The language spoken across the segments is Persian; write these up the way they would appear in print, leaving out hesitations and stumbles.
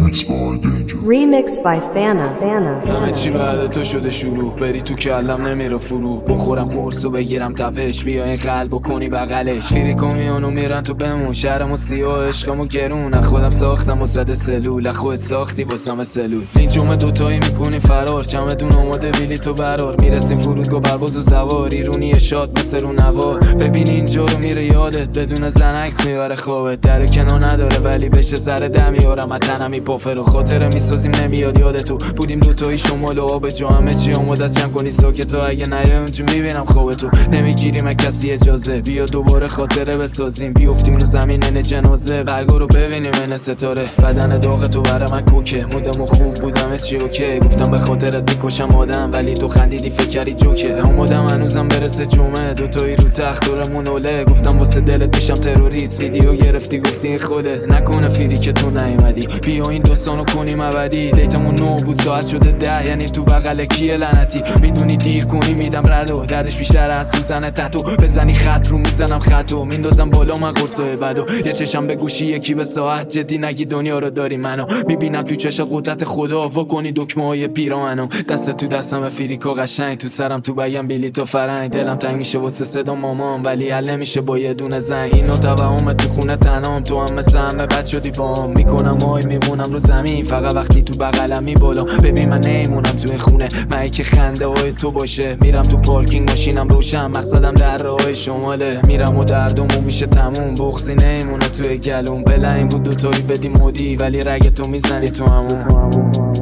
Remix by Fana. همه چی بعد تو شده شروع، بری تو کلم نمیره فرو، بخورم قرصو بگیرم تپش، بیا این قلب و کنی بغلش، فیریکو میانو میرن تو بمون، شهرمو سیاه عشقمو گرون، از خودم ساختم و زده سلول، از خودت ساختی واسم سلول، این جمعه دوتایی میکنی فرار، چمدون آماده بیلی تو برار، میرسیم فرودگاه برباز و سوار، ایرونی شاد مثل رو نوار، ببین اینجا رو میره یادت، بدون زن عکس میبره خوابت، در کنار نداره ولی بشه سر دم میارم، تنم میپافر و خاطره میسازیم نمیاد یاد تو، بودیم دوتایی شمال و آب جا، همه چی آماده است جمع کنی ساکت، تو اگه نیای اونجا میبینم خواب تو، نمیگیریم از کسی اجازه، بیا دوباره خاطره بسازیم، بیافتیم رو زمین جنازه، برگا رو ببینیم این ستاره، بدن داغ تو برای من کوکه، مودم خوب بودم چی اوکی، گفتم به خاطرت میکشم آدم، ولی تو خندیدی فکر کردی جوکه، اومدم هنوزم برسه جمعه، دوتایی رو تخت دورمون اوله، گفتم واسه دلت میشم تروریست، ویدیو گرفتی گفتی این خوده، نکنه فیری که تو نیومدی، بیا این دوستانو کنیم ابدی، دیتمون 9 بود ساعت شده 10، یعنی تو بغل کیه لعنتی، میدونی دیر کنی میدم ردو، دردش بیشتر از سوزن تتو، بزنی خط رو میزنم خطو، میندازم بالا من قرصای بدو، یه چشم به گوشی یکی به ساعت، جدی نگی دنیا رو داری منو، میبینم تو چشم قدرت خدا، وا کنی دکمه های پیرامنو، دست تو دستم فیریکا قشنگ، تو سرم تو بگم بلیط و فرنگ، دلم تنگ میشه واسه صدا مامان، ولی حل نمیشه با یه دونه زنگ، اینو توهم تو خونه تنام، تو هم مثل همه بد شدی بام، میکنم آی میمونم رو زمین، فقط وقتی تو بغلمی بالا، ببین من نمیمونم تو این خونه، من که خنده های تو باشه، میرم تو پارکینگ ماشینم روشن، مقصدم در راههای شماله، میرم و دردمون میشه تموم، بغضی نمیمونه توی گلوم، بلعین بود دوتایی بدی مودی، ولی رگ تو میزنی تو همون،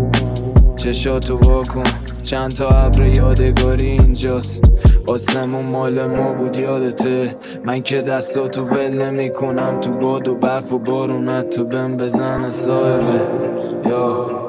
چشاتو واکن چند تا ابر یادگاری اینجاست، آسمون مال ما بود یادته، من که دستاتو ول نمی کنم، تو باد و برف و بارونت تو بهم بزنه صاحبه یا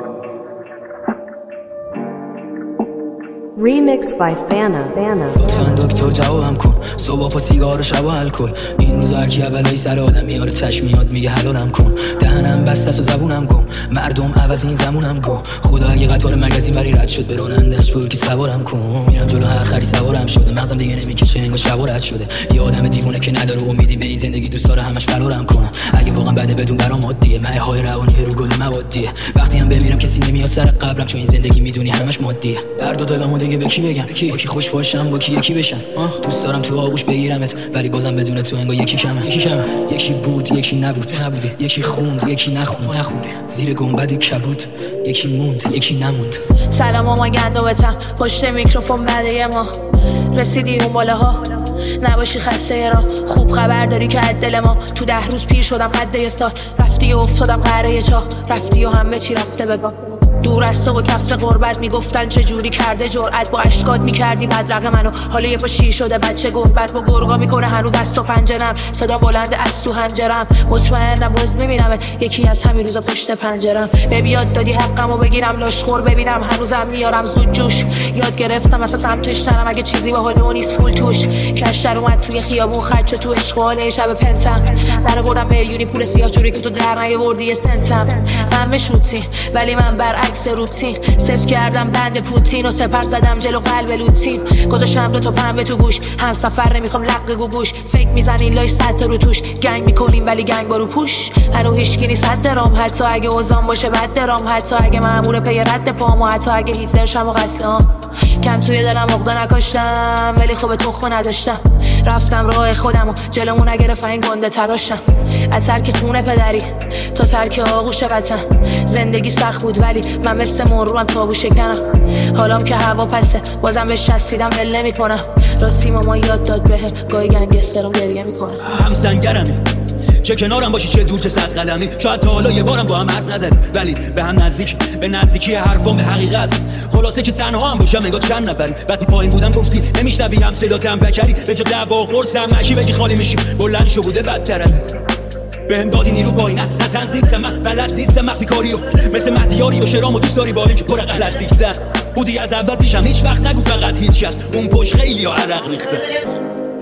Remix by Fana. لطفاً دکتر جوابم کن، صبح با سیگار و شب و الکل، این روز هرکی اولای سر آدم میاره چشم میاد میگه حلالم کن، دهنم بسته است و زبونم گم، مردم عوض این زمونم گم، خدا اگه قطار مگزین بری رد شد، برانندش برو که سوارم کن، میرم جلو هر خری سوارم شده، مغزم دیگه نمیکشه انگار شب رد شده، یه آدم دیوونه که نداره امیدی به این زندگی، دوست داره همش فرارم کنم، اگه واقعا بده بدون برام عادیه، مایه های روانی رو گل موادیه، وقتی هم بمیرم کسی نمیاد سر قبرم، چون این زندگی میدونی همش مادیه، درد و دلمو دیگه به کی بگم، با کی خوش باشم با کی یکی بشم، دوست دارم تو آغوش بگیرمت، ولی بازم بدون تو انگار یکی کمه، یکی بود یکی نبودی، یکی خوند یکی نخوند، زیر گنبد کبود یکی موند یکی نموند. سلام ماما گندوبتم پشت میکروفون بعد ما رسیدی اون بالاها، نباشی خسته را خوب خبر داری که از دل ما، تو 10 روز پیر شدم قد یه سال، رفتی و افتادم قهره چاه، رفتی و همه چی رفته بگم، دور از تو و کف غربت میگفتن چه جوری کرده جرأت، با اشکات میکردی بدرق منو، حالا یه پا شیر شده بچه گربت، با گرگا میکنه هنو دست و پنجرم، صدا بلند از تو هنجرم، مطمئنم باز میبینمت یکی از همین روزا پشت پنجرم، بیاد دادی حقمو بگیرم لاشخور ببینم، هنوزم میارم زود جوش، یاد گرفتم اصلا سمتش نرم، اگه چیزی با حال نیست پول توش، کشتر اومد توی خیابون خرچه تو اشغال شب پنتم، در آوردم میلیونی پول سیاه جوری که تو در نیاوردی یه سنتم، همه شوتین ولی من برعکس روتین، صفر کردم بند پوتین و سپر زدم جلو قلب لوتین، گذاشتم 2 تا پنبه تو گوش، هم سفر نمیخوام لق گوگوش، فکر میزنین لای 100 رو توش، گنگ میکنیم ولی گنگ برو پوش، هنو هیچکی نیست حد درام، حتی اگه اوزان باشه بد درام، حتی اگه مامور پی رد پام، و حتی اگه هیتلر شم و قتلام، کم توی دلم عقده نکاشتم ولی خوب تخم نداشتم، رفتم راه خودم و جلومو نگرفتن این گنده تراشم، از ترک خونه پدری تا ترک آغوش وطن، زندگی سخت بود ولی من مثل مروم تابو شکنم، حالام که هوا پسه بازم بهش چسبیدم ول نمی‌کنم، راستی ماما یاد داد بهم گاهی گنگسترم گریه میکنم، هم سنگرمی چه کنارم باشی چه دور چه صد قلمی، شاید تا حالا یه بارم با هم حرف نزد ولی به هم نزدیک، به نزدیکی حرفام به حقیقت، خلاصه که تنها هم باشم نگاه چند نفری، وقتی پایین بودم گفتی نمیشنوی هم صداتم بکری، به جا دعوا قرصم نشی بگی خالی میشی، بلند شو بوده بدترت، بهم دادی نیرو پایینه نه تنز نیستم من بلد نیستم مخفی کاریو، مثل مهدیاری و شرامو دوست داری با اینکه پر غلط دیگه بودی از اول پیشم، هیچ وقت نگو فقط هیچ کس اون پشت خیلی ها عرق ریخته.